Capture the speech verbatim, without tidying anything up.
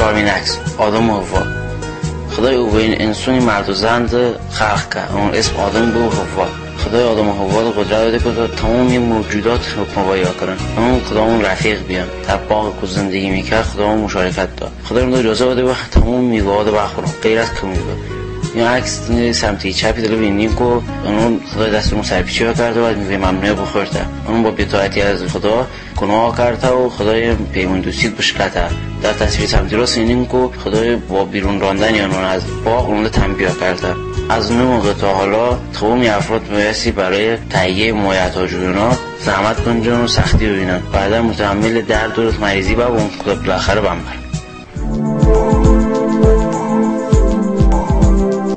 کارمین عکس آدم و حوا. خدای اوین انسانی مرد و زن خلق کرد، اون اسم آدم بود و حوا. خدای آدم و حوا رو قدرت داده که تمام این موجودات حکم ویا کنن. اون خدا اون رفیق بیان در باغ که زندگی میکرد، خدا اون مشارکت داد. خدا اون اجازه بده و تمام میوه‌ها رو بخورن غیر از کمیگا. این عکس سمتی چپی داره ببینیم که اون خدای دستمون سرپیچی کرده و میوه ممنوعه بخورده. اون با بی‌طاعتی از خدا گناه کرده و خدای پیمان دوستی بشکته. در تصویر سمتی راست اینیم که خدای با بیرون راندن یا اون از باغ اون رو تنبیه کرده. از اون موقع تا حالا تمامی افراد بایستی برای تهیه محیط‌ها جوینا زحمت کنن و سختی ببینن، بعدا متحمل درد و مریضی با اون خدا بالاخره بمبر.